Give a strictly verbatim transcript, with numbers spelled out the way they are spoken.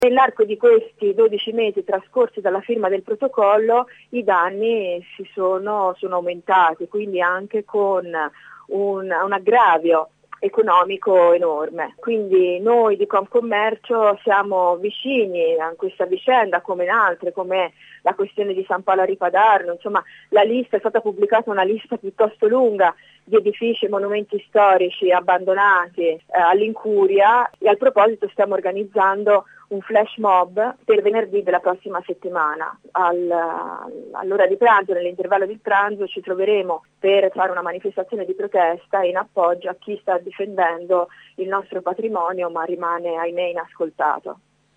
Nell'arco di questi dodici mesi trascorsi dalla firma del protocollo i danni si sono, sono aumentati, quindi anche con un, un aggravio economico enorme. Quindi noi di Confcommercio siamo vicini a questa vicenda come in altre, come la questione di San Paolo a Ripadarno. Insomma, la lista è stata pubblicata, una lista piuttosto lunga di edifici e monumenti storici abbandonati eh, all'incuria, e al proposito stiamo organizzando un flash mob per venerdì della prossima settimana. Al, all'ora di pranzo, nell'intervallo del pranzo, ci troveremo per fare una manifestazione di protesta in appoggio a chi sta difendendo il nostro patrimonio ma rimane ahimè inascoltato.